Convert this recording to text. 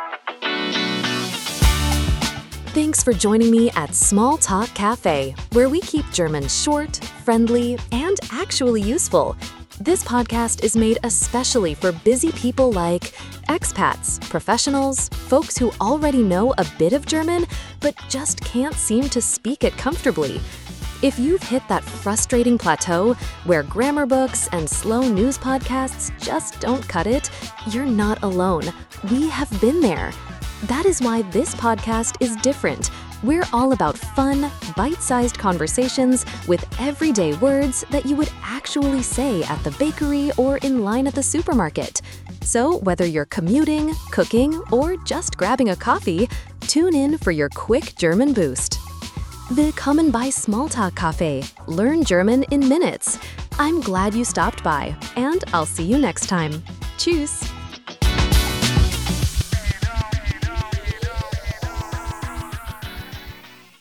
Thanks for joining me at Small Talk Cafe, where we keep German short, friendly, and actually useful. This podcast is made especially for busy people like expats, professionals, folks who already know a bit of German but just can't seem to speak it comfortably. If you've hit that frustrating plateau where grammar books and slow news podcasts just don't cut it, you're not alone. We have been there. That is why this podcast is different. We're all about fun, bite-sized conversations with everyday words that you would actually say at the bakery or in line at the supermarket. So whether you're commuting, cooking, or just grabbing a coffee, tune in for your quick German boost. Willkommen bei Smalltalk Cafe. Learn German in minutes. I'm glad you stopped by, and I'll see you next time. Tschüss!